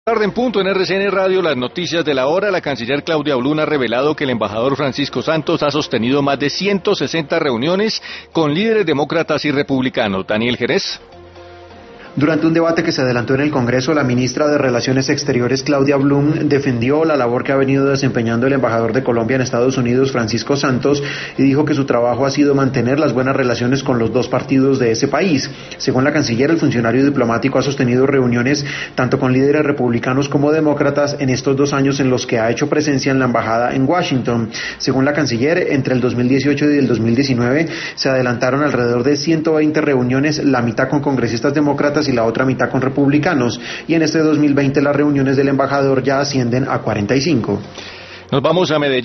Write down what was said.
Tarde en punto en RCN Radio, las noticias de la hora. La canciller Claudia Ohlone ha revelado que el embajador Francisco Santos ha sostenido más de 160 reuniones con líderes demócratas y republicanos. Daniel Jerez. Durante un debate que se adelantó en el Congreso, la ministra de Relaciones Exteriores, Claudia Ohlone, defendió la labor que ha venido desempeñando el embajador de Colombia en Estados Unidos, Francisco Santos, y dijo que su trabajo ha sido mantener las buenas relaciones con los dos partidos de ese país. Según la canciller, el funcionario diplomático ha sostenido reuniones tanto con líderes republicanos como demócratas en estos 2 años en los que ha hecho presencia en la embajada en Washington. Según la canciller, entre el 2018 y el 2019 se adelantaron alrededor de 120 reuniones, la mitad con congresistas demócratas y la otra mitad con republicanos, y en este 2020 las reuniones del embajador ya ascienden a 45. Nos vamos a Medellín.